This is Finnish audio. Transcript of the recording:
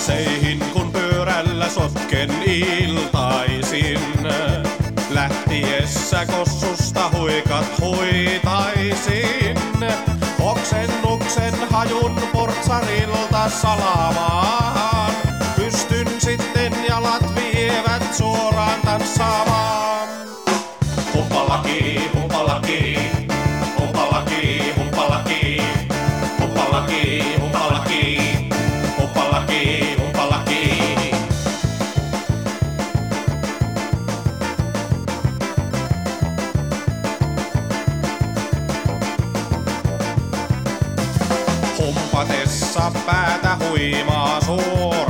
Takseihin kun pyörällä sotken iltaisin, lähtiessä kossusta huikat huitaisin. Oksennuksen hajun portsarilta salaamaan, pystyn sitten jalat vievät suoraan tanssaamaan. Huppalaki, huppalaki, huppalaki, huppalaki, huppalaki, huppalaki, huppalaki, huppalaki. Humpatessa päätä huimaa suoraan.